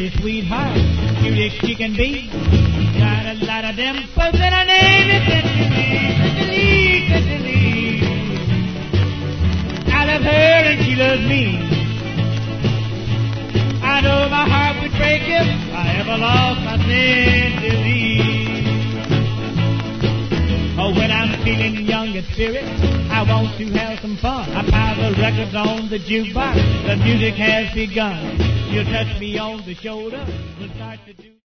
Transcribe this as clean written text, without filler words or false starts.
pretty sweetheart, cute as she can be. Got a lot of dimples and her name is Cicely, Cicely. I love her and she loves me. I know my heart would break if I ever lost my Cicely. Oh, when I'm feeling young in spirit, I want to have some fun. I pile the records on the jukebox, the music has begun. You touch me on the shoulder, we'll start to do